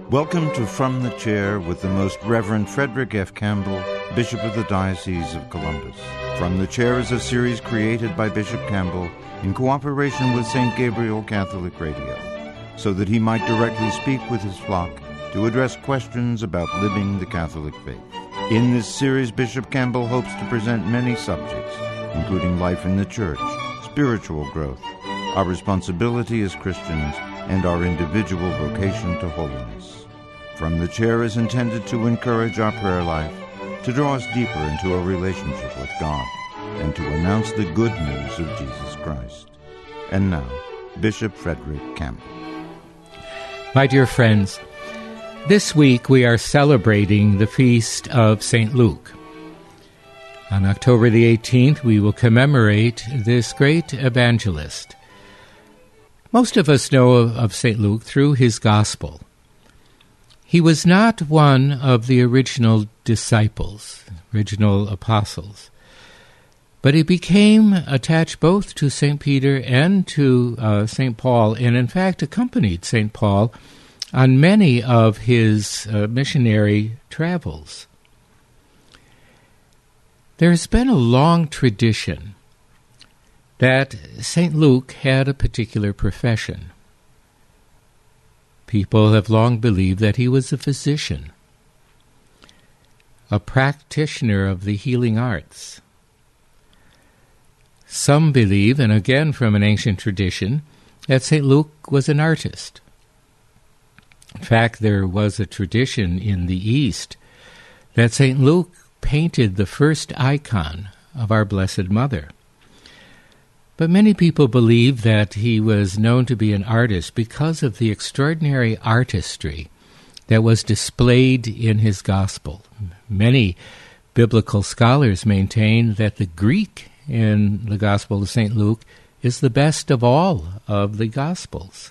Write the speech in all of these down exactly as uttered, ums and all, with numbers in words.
Welcome to From the Chair with the Most Reverend Frederick F. Campbell, Bishop of the Diocese of Columbus. From the Chair is a series created by Bishop Campbell in cooperation with Saint Gabriel Catholic Radio, so that he might directly speak with his flock to address questions about living the Catholic faith. In this series, Bishop Campbell hopes to present many subjects, including life in the Church, spiritual growth, our responsibility as Christians, and our individual vocation to holiness. From the Chair is intended to encourage our prayer life, to draw us deeper into a relationship with God, and to announce the good news of Jesus Christ. And now, Bishop Frederick Campbell. My dear friends, this week we are celebrating the feast of Saint Luke. On October the eighteenth, we will commemorate this great evangelist. Most of us know of, of Saint Luke through his gospel. He was not one of the original disciples, original apostles, but he became attached both to Saint Peter and to uh, Saint Paul, and in fact accompanied Saint Paul on many of his uh, missionary travels. There has been a long tradition that Saint Luke had a particular profession. People have long believed that he was a physician, a practitioner of the healing arts. Some believe, and again from an ancient tradition, that Saint Luke was an artist. In fact, there was a tradition in the East that Saint Luke painted the first icon of our Blessed Mother. But many people believe that he was known to be an artist because of the extraordinary artistry that was displayed in his gospel. Many biblical scholars maintain that the Greek in the Gospel of Saint Luke is the best of all of the Gospels.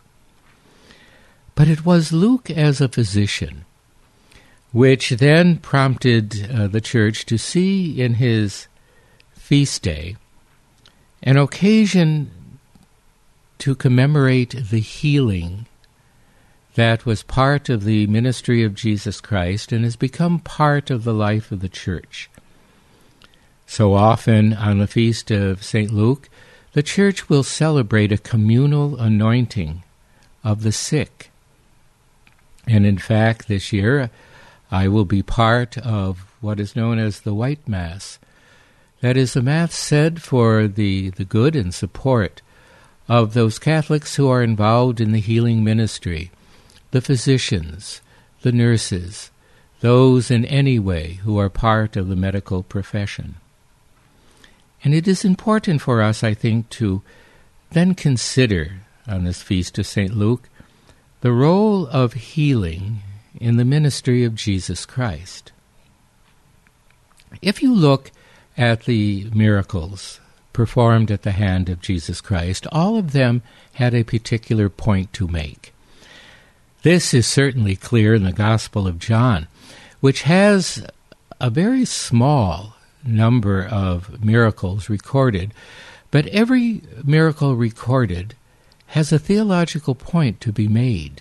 But it was Luke as a physician which then prompted uh, the Church to see in his feast day an occasion to commemorate the healing that was part of the ministry of Jesus Christ and has become part of the life of the Church. So often on the feast of Saint Luke, the Church will celebrate a communal anointing of the sick. And in fact, this year, I will be part of what is known as the White Mass. That is, the Mass said for the, the good and support of those Catholics who are involved in the healing ministry, the physicians, the nurses, those in any way who are part of the medical profession. And it is important for us, I think, to then consider on this feast of Saint Luke the role of healing in the ministry of Jesus Christ. If you look at the miracles performed at the hand of Jesus Christ, all of them had a particular point to make. This is certainly clear in the Gospel of John, which has a very small number of miracles recorded, but every miracle recorded has a theological point to be made.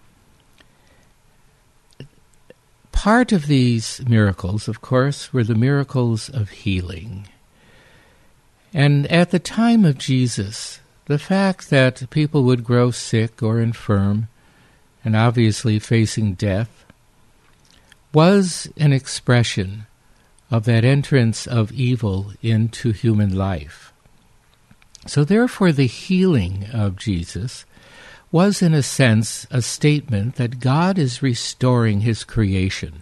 Part of these miracles, of course, were the miracles of healing. And at the time of Jesus, the fact that people would grow sick or infirm, and obviously facing death, was an expression of that entrance of evil into human life. So therefore, the healing of Jesus was, in a sense, a statement that God is restoring his creation,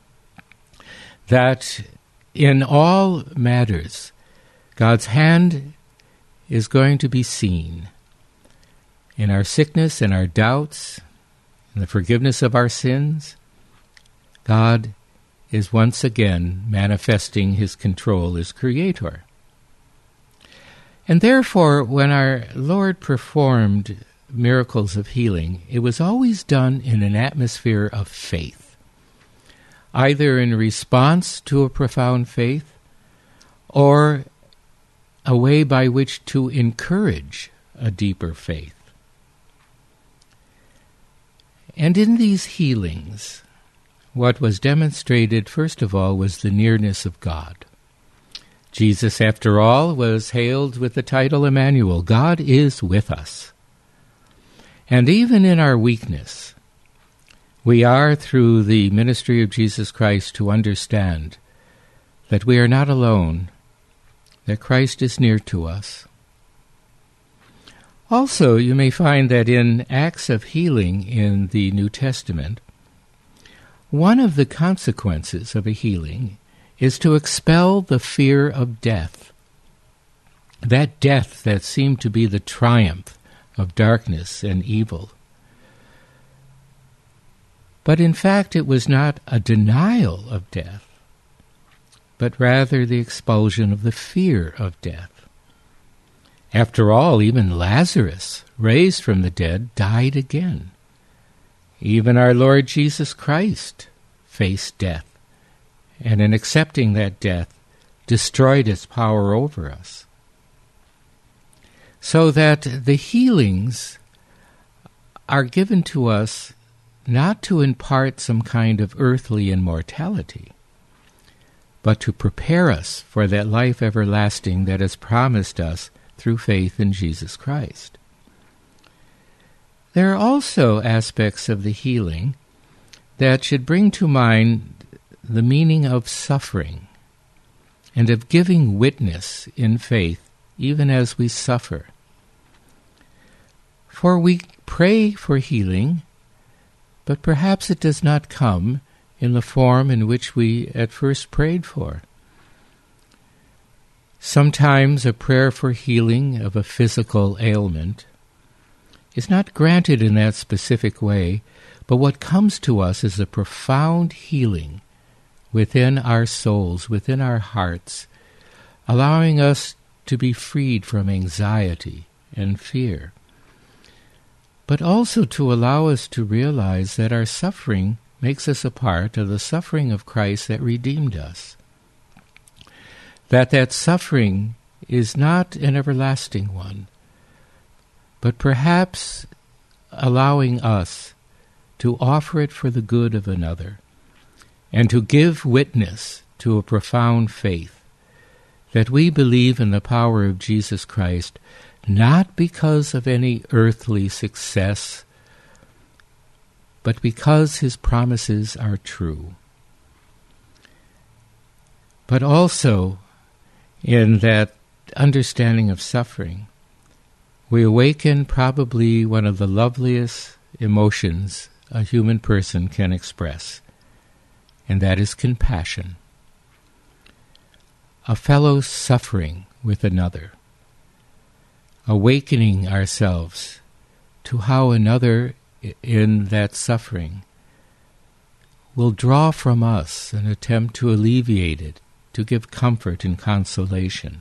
that in all matters, God's hand is going to be seen in our sickness and our doubts, in the forgiveness of our sins. God is once again manifesting his control as creator. And therefore, when our Lord performed miracles of healing, it was always done in an atmosphere of faith, either in response to a profound faith or a way by which to encourage a deeper faith. And in these healings, what was demonstrated, first of all, was the nearness of God. Jesus, after all, was hailed with the title Emmanuel. God is with us. And even in our weakness, we are, through the ministry of Jesus Christ, to understand that we are not alone, that Christ is near to us. Also, you may find that in acts of healing in the New Testament, one of the consequences of a healing is to expel the fear of death. That death that seemed to be the triumph of darkness and evil. But in fact, it was not a denial of death, but rather the expulsion of the fear of death. After all, even Lazarus, raised from the dead, died again. Even our Lord Jesus Christ faced death, and in accepting that death, destroyed its power over us. So that the healings are given to us not to impart some kind of earthly immortality, but to prepare us for that life everlasting that is promised us through faith in Jesus Christ. There are also aspects of the healing that should bring to mind the meaning of suffering and of giving witness in faith even as we suffer. For we pray for healing, but perhaps it does not come in the form in which we at first prayed for. Sometimes a prayer for healing of a physical ailment is not granted in that specific way, but what comes to us is a profound healing within our souls, within our hearts, allowing us to be freed from anxiety and fear, but also to allow us to realize that our suffering makes us a part of the suffering of Christ that redeemed us. That that suffering is not an everlasting one, but perhaps allowing us to offer it for the good of another, and to give witness to a profound faith, that we believe in the power of Jesus Christ, not because of any earthly success, but because his promises are true. But also, in that understanding of suffering, we awaken probably one of the loveliest emotions a human person can express, and that is compassion. A fellow suffering with another, awakening ourselves to how another in that suffering will draw from us an attempt to alleviate it, to give comfort and consolation.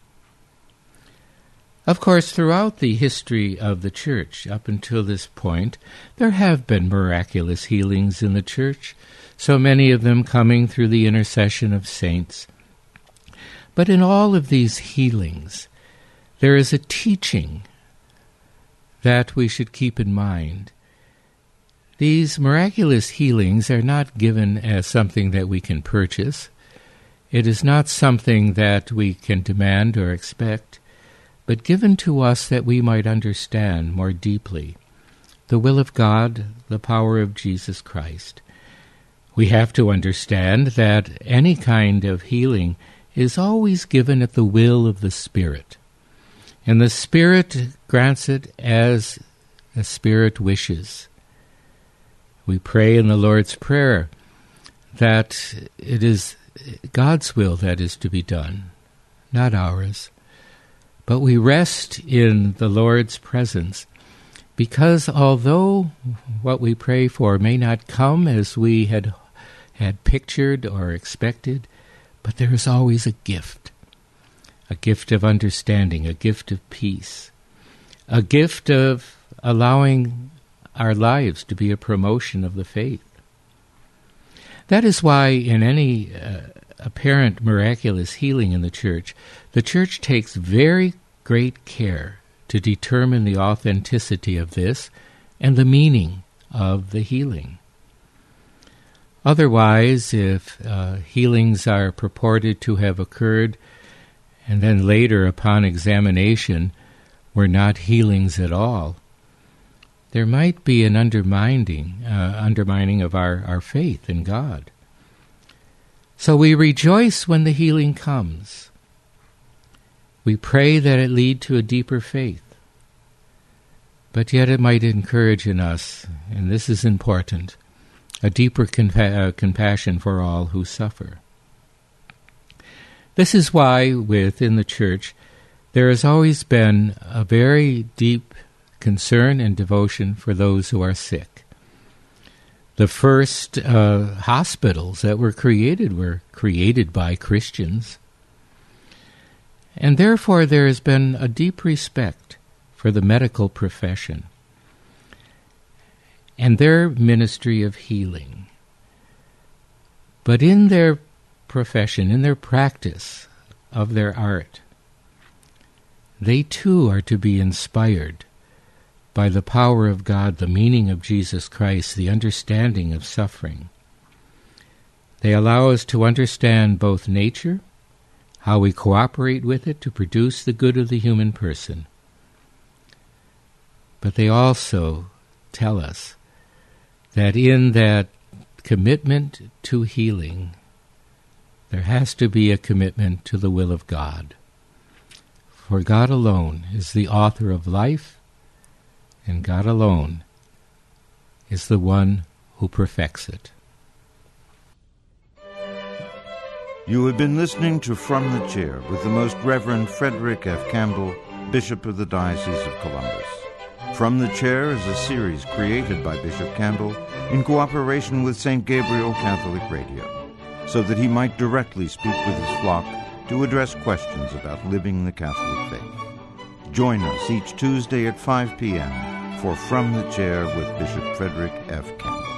Of course, throughout the history of the Church, up until this point, there have been miraculous healings in the Church, so many of them coming through the intercession of saints. But in all of these healings, there is a teaching that we should keep in mind. These miraculous healings are not given as something that we can purchase. It is not something that we can demand or expect, but given to us that we might understand more deeply the will of God, the power of Jesus Christ. We have to understand that any kind of healing is always given at the will of the Spirit, and the Spirit grants it as the Spirit wishes. We pray in the Lord's Prayer that it is God's will that is to be done, not ours. But we rest in the Lord's presence, because although what we pray for may not come as we had had pictured or expected, but there is always a gift, a gift of understanding, a gift of peace, a gift of allowing our lives to be a promotion of the faith. That is why in any uh, apparent miraculous healing in the Church, the Church takes very great care to determine the authenticity of this and the meaning of the healing. Otherwise, if uh, healings are purported to have occurred and then later, upon examination, were not healings at all, there might be an undermining, uh, undermining of our, our faith in God. So we rejoice when the healing comes. We pray that it lead to a deeper faith. But yet it might encourage in us, and this is important, a deeper compa- uh, compassion for all who suffer. This is why within the Church there has always been a very deep concern and devotion for those who are sick. The first uh, hospitals that were created were created by Christians. And therefore there has been a deep respect for the medical profession and their ministry of healing. But in their profession, in their practice of their art, they too are to be inspired by the power of God, the meaning of Jesus Christ, the understanding of suffering. They allow us to understand both nature, how we cooperate with it to produce the good of the human person. But they also tell us that in that commitment to healing, there has to be a commitment to the will of God. For God alone is the author of life, and God alone is the one who perfects it. You have been listening to From the Chair with the Most Reverend Frederick F. Campbell, Bishop of the Diocese of Columbus. From the Chair is a series created by Bishop Campbell in cooperation with Saint Gabriel Catholic Radio, so that he might directly speak with his flock to address questions about living the Catholic faith. Join us each Tuesday at five p.m. for From the Chair with Bishop Frederick F. Campbell.